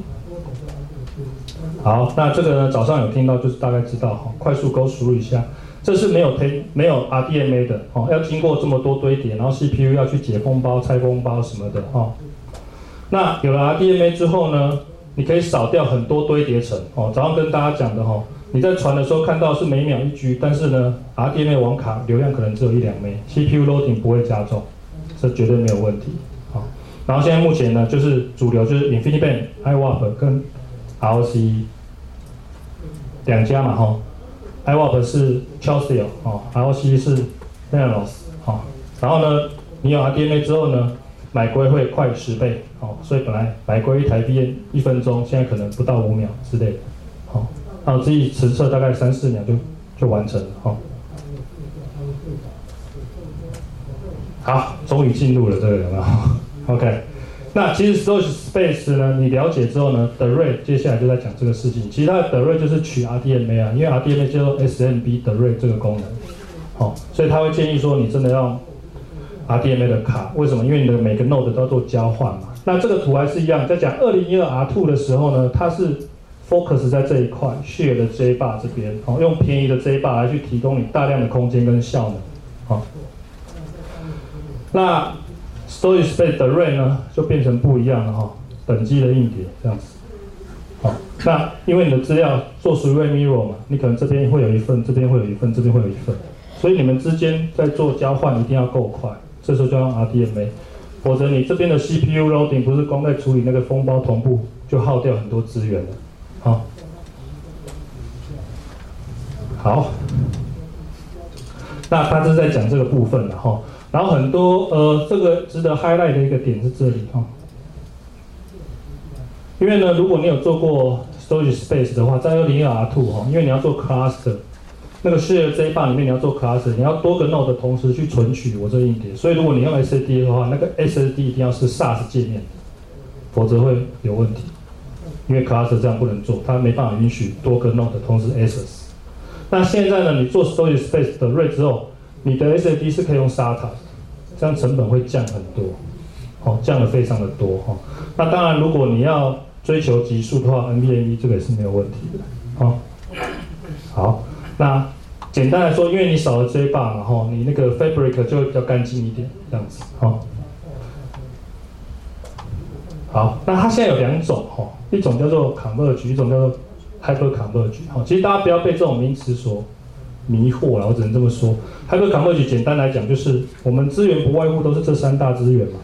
好，那这个呢早上有听到就是大概知道快速go through一下，这是没有 RDMA 的要经过这么多堆叠，然后 CPU 要去解封包、拆封包什么的那有了 RDMA 之后呢，你可以少掉很多堆叠层早上跟大家讲的你在传的时候看到是每秒1G， 但是呢 RDMA 网卡流量可能只有1-2 MB， CPU loading 不会加重，这绝对没有问题然后现在目前呢就是主流就是 InfiniBand、IWAP 跟 ROCE 两家嘛IWAP 是 Chelsea ROCE 是 Mellanox 然后呢你有 RDMA 之后呢，买归会快10倍所以本来买归一台 VM 1分钟，现在可能不到5秒之类的然后自己实测大概3-4秒就完成了好，终于进入了这个有没有？OK， 那其实 storage space 呢，你了解之后呢 ，array 接下来就在讲这个事情。其实它的 array 就是取 RDMA 因为 RDMA 叫做 SMB array 这个功能，所以他会建议说你真的要 RDMA 的卡，为什么？因为你的每个 node 都要做交换嘛。那这个图还是一样，在讲2012R2 的时候呢，它是 focus 在这一块 share 的 JBar 这边，用便宜的 JBar 来去提供你大量的空间跟效能， 那 storage space 的 RAID 呢，就变成不一样了哈，等级的硬碟这样子。好，那因为你的资料做 three-way mirror 嘛，你可能这边会有一份，这边会有一份，这边会有一份，所以你们之间在做交换一定要够快，这时候就要用 RDMA， 否则你这边的 CPU loading 不是光在处理那个封包同步，就耗掉很多资源了。好，好，那他是在讲这个部分了哈，然后很多这个值得 highlight 的一个点是这里哈。因为呢，如果你有做过 storage space 的话，在202R2哈，因为你要做 cluster， 那个 share JBAR 里面你要做 cluster， 你要多个 node 同时去存取我这硬碟，所以如果你用 SSD 的话，那个 SSD 一定要是 SAS 界面的，否则会有问题。因为 cluster 这样不能做，它没办法允许多个 node 同时 access。那现在呢，你做 storage space 的 RAID 之后，你的 SSD 是可以用 SATA， 这样成本会降很多，哦，降了非常的多哈。那当然，如果你要追求极速的话 ，NVMe 这个也是没有问题的，哦。好，那简单来说，因为你少了 JBAR 嘛，吼，你那个 Fabric 就会比较干净一点，这样子，哦。好，那它现在有两种，吼，一种叫做 Converge， 一种叫做 Hyper Converge， 好，其实大家不要被这种名词所迷惑了，我只能这么说。Hyper Converge 简单来讲就是我们资源不外乎都是这三大资源嘛。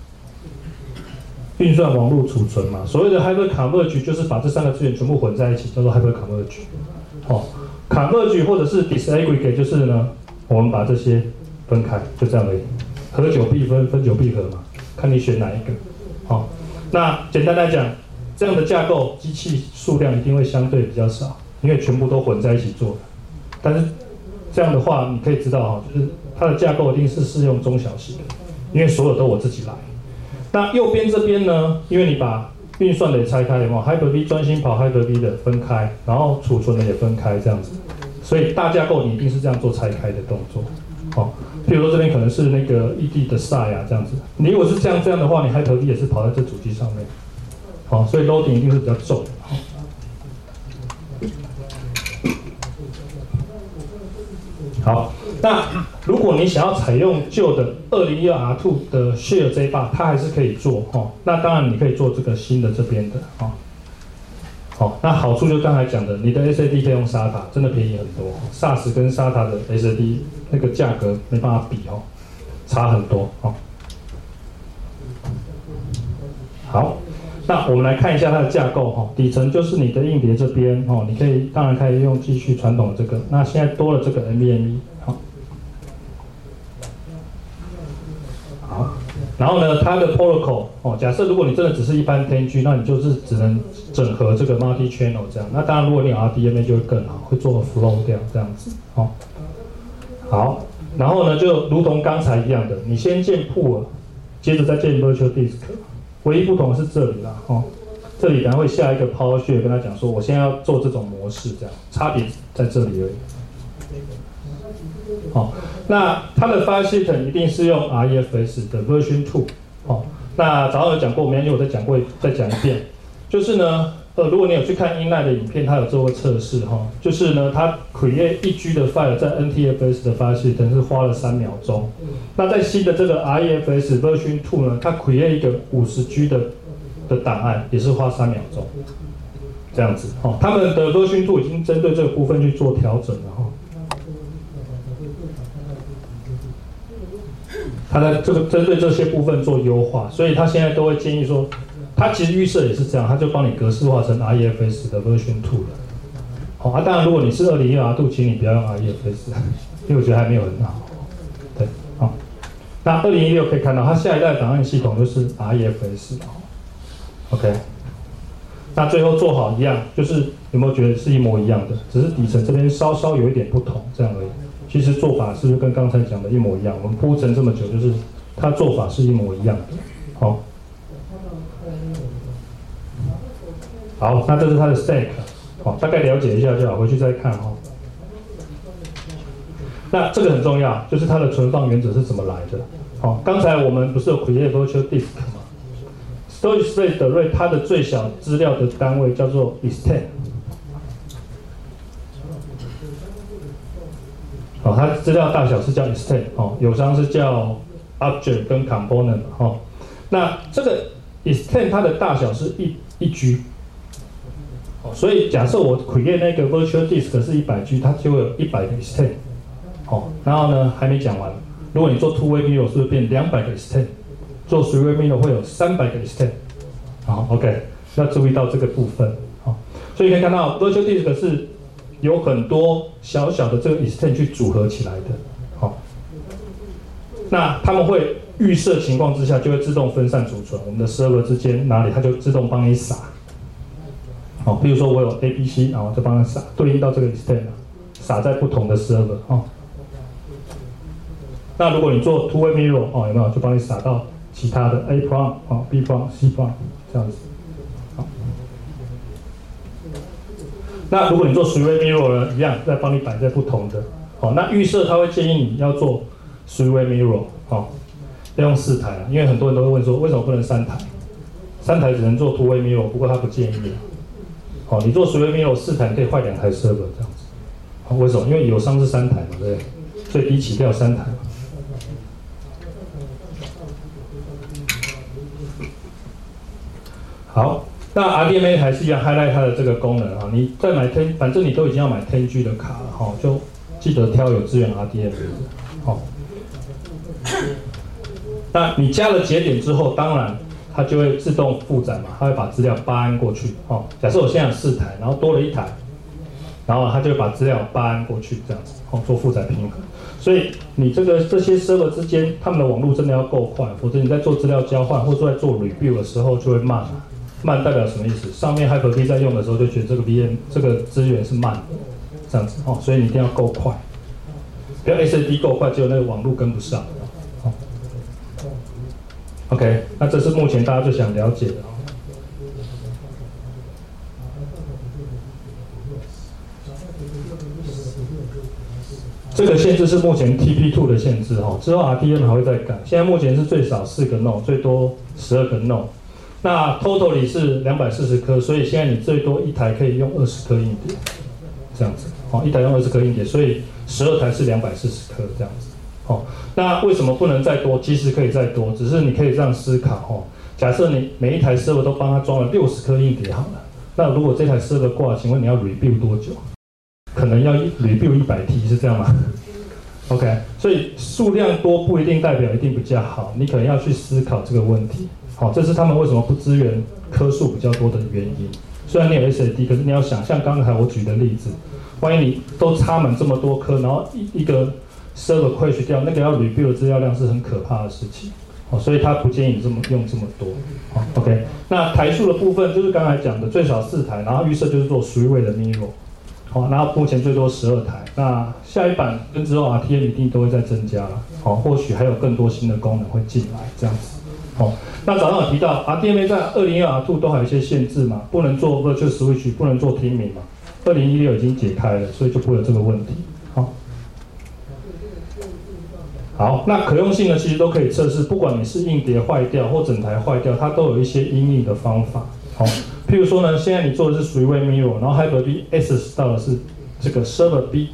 运算、网络、储存嘛，所谓的 Hyper Converge 就是把这三个资源全部混在一起，叫做 Hyper Converge。哦 ，Converge 或者是 Disaggregate 就是呢，我们把这些分开，就这样而已。合久必分，分久必合嘛，看你选哪一个。好，那简单来讲，这样的架构机器数量一定会相对比较少，因为全部都混在一起做的。但是这样的话，你可以知道哈，就是它的架构一定是适用中小型的，因为所有都我自己来。那右边这边呢，因为你把运算的也拆开，有没有 Hyper-V 专心跑 Hyper-V 的分开，然后储存的也分开这样子，所以大架构你一定是这样做拆开的动作。好，譬如说这边可能是那个异地的 SAI 啊这样子，你如果是这样的话，你 Hyper-V 也是跑在这主机上面，好，所以 loading 一定是比较重。好，那如果你想要采用旧的202R2的 Share JBAR， 它还是可以做哦。那当然你可以做这个新的这边的哦。好，那好处就刚才讲的，你的 SSD 可以用 SATA， 真的便宜很多。SAS 跟 SATA 的 SSD 那个价格没办法比哦，差很多哦。好。那我们来看一下它的架构哈，底层就是你的硬碟这边哦，你当然可以用继续传统的这个，那现在多了这个 NVMe 好，然后呢，它的 protocol 哦，假设如果你真的只是一般 10G， 那你就是只能整合这个 multi channel 这样，那当然如果你有 RDMA 就会更好，会做 flow 掉这样子哦。好，然后呢，就如同刚才一样的，你先建 pool， 接着再建 virtual disk。唯一不同的是这里啦，哦，这里可能会下一个 PowerShell 跟他讲说，我现在要做这种模式，这样差别在这里而已。好，那它的 file system 一定是用 REFS 的 version 2，哦，那早上有讲过，没关系，我再讲一遍，就是呢，如果你有去看 Inline 的影片，它有做过测试哈，就是呢，它 create 1G 的 file 在 NTFS 的 file system 是花了3秒钟。那在新的这个 REFS version 2呢，它 create 一个50G 的档案，也是花3秒钟，这样子哦。他们的 version 2已经针对这个部分去做调整了哈。它在这个针对这些部分做优化，所以他现在都会建议说，他其实预设也是这样，他就帮你格式化成 REFS 的 version 2了。好啊，当然如果你是201R2，请你不要用 REFS， 因为我觉得还没有很好。对，好。那2016可以看到，它下一代档案系统就是 REFS。OK， 那最后做好一样，就是有没有觉得是一模一样的？只是底层这边稍稍有一点不同，这样而已。其实做法是不是跟刚才讲的一模一样？我们铺陈这么久，就是它做法是一模一样的。好，好，那这是它的 stack， 好，大概了解一下就好，回去再看哈。那这个很重要，就是它的存放原则是怎么来的。好，刚才我们不是有 create virtual disk 吗 ？storage space 的 RAID 它的最小资料的单位叫做 extent。哦，它资料大小是叫 extent， 哦，有商是叫 object 跟 component 哈。那这个 extend 它的大小是1 G， 所以假设我 create 那个 virtual disk 是100 G， 它就会有100个 extend。然后呢还没讲完，如果你做 two-way mirror 是不是变200个 extend？ 做 three-way mirror 会有300个 extend。好 ，OK， 要注意到这个部分。所以可以看到 virtual disk 是有很多小小的这个 extend 去组合起来的。那他们会预设情况之下就会自动分散储存，我们的 server 之间哪里它就自动帮你撒。比如说我有 A、B、C， 然后就帮它撒，对应到这个 extend， 撒在不同的 server。那如果你做 two-way mirror， 有没有就帮你撒到其他的 A prime、B prime、C prime 这样子。那如果你做 three-way mirror 呢，一样再帮你摆在不同的。那预设它会建议你要做 three-way mirror， 要用4台，因为很多人都会问说，为什么不能3台？3台只能做 two-way mirror， 不过它不建议。你做 three-way mirror 4台，你可以换2台 server 这样子。为什么？因为友商是3台嘛，对不对？最低起跳3台。好，那 RDMA 还是一样 highlight 它的这个功能啊。你再买10，反正你都已经要买10G 的卡了就记得挑有支援 RDMA 的。那你加了节点之后，当然它就会自动负载嘛，它会把资料扒安过去。假设我现在有4台，然后多了1台，然后它就会把资料扒安过去，这样子做负载平衡。所以你这些 server 之间，他们的网络真的要够快，否则你在做资料交换或者在做 review 的时候就会慢。慢代表什么意思？上面 Hyper-V 在用的时候就觉得这个 VM 这个资源是慢的，这样子所以你一定要够快，不要 SSD 够快，结果那个网络跟不上。OK， 那这是目前大家最想了解的。这个限制是目前 TP2 的限制之后 RTM 还会再改。现在目前是最少4个 node， 最多12个 node。那 totally 是240颗，所以现在你最多一台可以用20颗硬碟，这样子。一台用20颗硬碟，所以12台是240颗这样子。那为什么不能再多？其实可以再多，只是你可以这样思考假设你每一台 server 都帮它装了60颗硬碟好了，那如果这台 server 挂，请问你要 review 多久？可能要 review 100T， 是这样吗？ OK， 所以数量多不一定代表一定比较好，你可能要去思考这个问题。这是他们为什么不支援颗数比较多的原因。虽然你有 SSD， 可是你要想像刚才我举的例子，万一你都插满这么多颗，然后一个 server crash 掉，那个要 review 的资料量是很可怕的事情。所以他不建议你用这么多。OK， 那台数的部分就是刚才讲的最少4台，然后预设就是做three-way的 mirror。然后目前最多12台，那下一版跟之后 RTM 一定都会再增加了。或许还有更多新的功能会进来，这样子。那早上有提到 RDMA 在201R2都还有一些限制嘛，不能做 Virtual Switch， 不能做听名嘛。2016已经解开了，所以就不会有这个问题。好，那可用性呢，其实都可以测试，不管你是硬碟坏掉或整台坏掉，它都有一些因应的方法。譬如说呢，现在你做的是 three-way mirror， 然后 Hyper-V access 到的是这个 server B，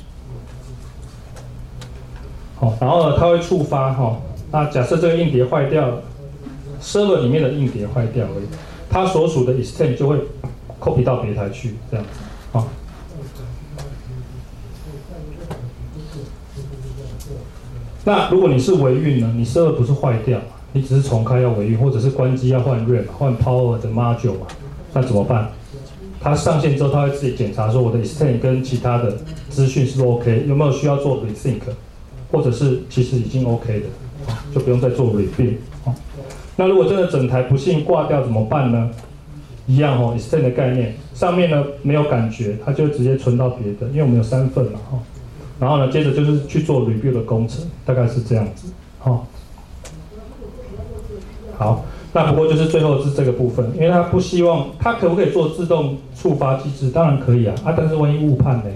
然后呢，它会触发那假设这个硬碟坏掉了 ，server 里面的硬碟坏掉而已，它所属的 extend 就会 copy 到别台去，这样子。那如果你是维运呢，你 server 不是坏掉，你只是重开要维运，或者是关机要换 RAM、换 Power 的 Module 嘛，那怎么办？它上线之后，它会自己检查说我的 extend 跟其他的资讯是不是 OK， 有没有需要做 resync， 或者是其实已经 OK 的，就不用再做 review。那如果真的整台不幸挂掉怎么办呢？一样extend 的概念，上面呢没有感觉，它就直接存到别的，因为我们有3份嘛然后呢，接着就是去做 review 的工程，大概是这样子。好，那不过就是最后是这个部分，因为他不希望，他可不可以做自动触发机制？当然可以啊，但是万一误判呢？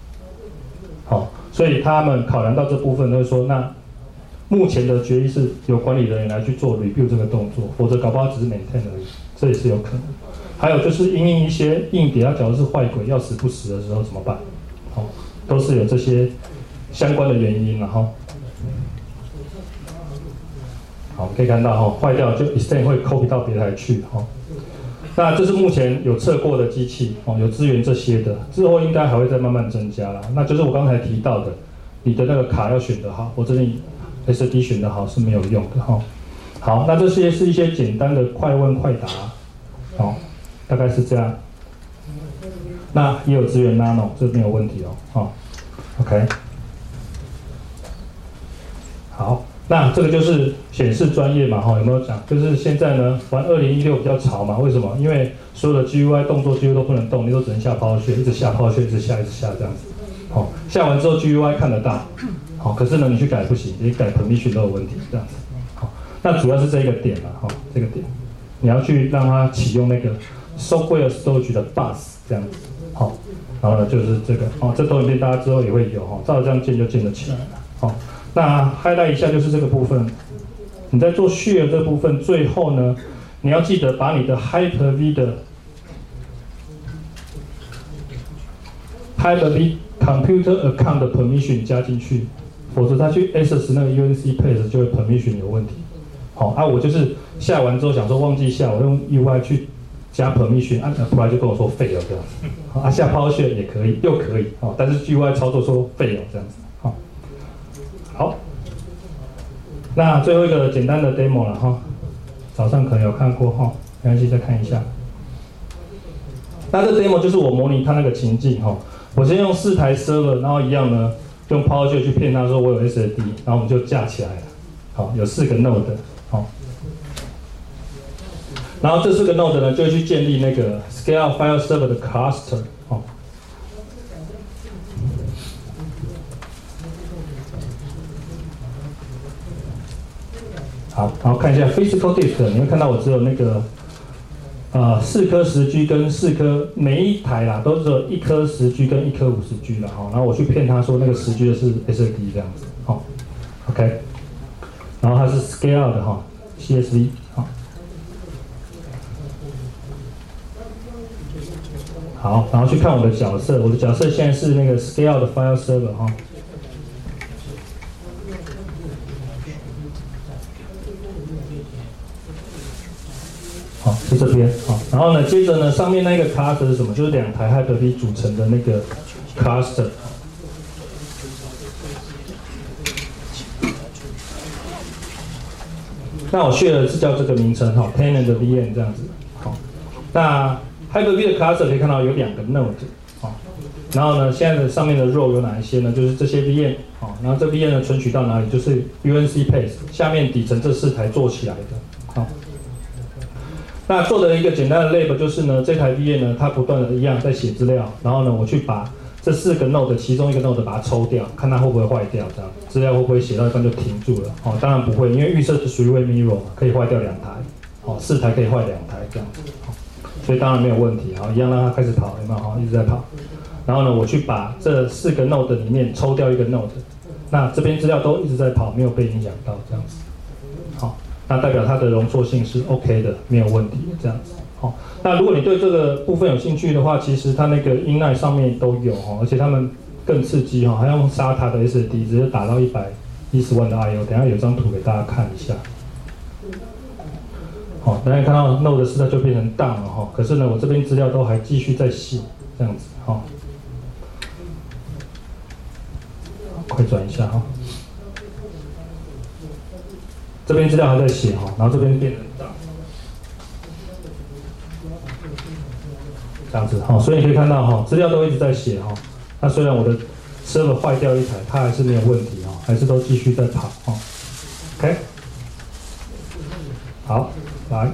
所以他们考量到这部分，都会说，那目前的决议是由管理人员来去做 review 这个动作，否则搞不好只是 maintain 而已，这也是有可能。还有就是因应一些硬碟，它假如是坏轨要死不死的时候怎么办？都是有这些相关的原因，然后好，可以看到坏掉就 extend 会 copy 到别台去那这是目前有测过的机器有支援这些的，之后应该还会再慢慢增加啦。那就是我刚才提到的，你的那个卡要选得好，我这里 SD 选得好是没有用的好，那这些是一些简单的快问快答大概是这样。那也有支援 Nano， 这没有问题OK。好，那这个就是显示专业嘛有没有讲？就是现在呢玩2016比较潮嘛，为什么？因为所有的 GUI 动作几乎都不能动，你都只能下抛穴，一直下抛穴，一直下这样子。下完之后 GUI 看得到，可是呢你去改不行，你改 permission 都有问题这样子。那主要是这个点啦这个点，你要去让它启用那个 software storage 的 bus 这样子。然后呢就是这个这投影片大家之后也会有照着这样建就建得起来了那 highlight 一下就是这个部分，你在做 share 这部分，最后呢，你要记得把你的 Hyper-V 的 Hyper-V Computer Account 的 permission 加进去，否则它去 access 那个 UNC Path 就会 permission 有问题。我就是下完之后想说忘记下，我用 UI 去加 permission， apply 就跟我说废了这样子。下 PowerShell 也可以，又可以但是 UI 操作说废了这样子。好，那最后一个简单的 demo 了早上可能有看过没关系，再看一下。那这 demo 就是我模拟它那个情境我先用4台 server， 然后一样呢用 PowerShell 去骗它说我有 SSD， 然后我们就架起来了。有4个 node 然后这4个 node 呢就会去建立那个 Scale File Server 的 cluster好，然后看一下 physical disk， 你会看到我只有那个4颗10G 跟4颗，每一台啦都只有1颗10G 跟1颗50G 啦然后我去骗他说那个10G 的是 SSD 这样子OK， 然后它是 scale 的CSV 好，然后去看我的角色，我的角色现在是那个 scale 的 file server 是这边然后呢，接着呢，上面那个 cluster 是什么？就是2台 Hyper-V 组成的那个 cluster。那我share的是叫这个名称tenant VM 这样子那 Hyper-V 的 cluster 可以看到有2个 node 然后呢，现在的上面的 row 有哪一些呢？就是这些 VM 然后这 VM 呢存取到哪里？就是 UNC Path 下面底层这4台做起来的那做的一个简单的 lab 就是呢，这台 VM 呢，它不断的一样在写资料，然后呢，我去把这4个 node 其中一个 node 把它抽掉，看它会不会坏掉，这样资料会不会写到一半就停住了？当然不会，因为预设是属于 mirror 嘛，可以坏掉2台，4台可以坏2台这样子，所以当然没有问题，一样让它开始跑，有没有？一直在跑，然后呢，我去把这4个 node 里面抽掉一个 node， 那这边资料都一直在跑，没有被影响到这样子，那代表它的容错性是 OK 的，没有问题的这样子。那如果你对这个部分有兴趣的话，其实它那个 inline 上面都有而且他们更刺激还要用 SATA 的 SSD 直接打到110万的 IO。等一下有张图给大家看一下。大家看到 Node 4它就变成 down 了可是呢，我这边资料都还继续在写，这样子快转一下这边资料还在写然后这边变成大，这样子所以你可以看到资料都一直在写那虽然我的 server 坏掉1台，它还是没有问题还是都继续在跑OK， 好，来，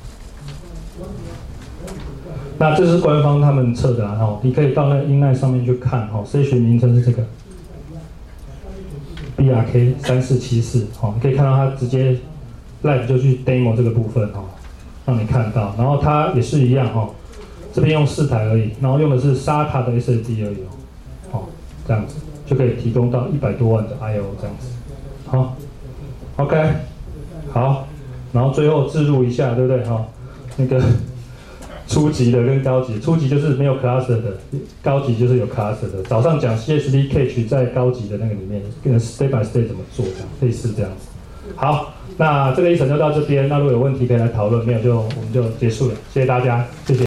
那这是官方他们测的你可以到那个 inline 上面去看session 名称是这个。BRK3474你可以看到它直接 live 就去 demo 这个部分让你看到，然后它也是一样这边用4台而已，然后用的是 SATA 的 SSD 而已这样子就可以提供到100多万的 IO 这样子OK， 好，然后最后置入一下，对不对那个初级的跟高级，初级就是没有 cluster 的，高级就是有 cluster 的。早上讲 CSV cache 在高级的那个里面，跟 step by step 怎么做，这样类似这样子。好， 那这个议程就到这边，那如果有问题可以来讨论，没有就我们就结束了，谢谢大家，谢谢。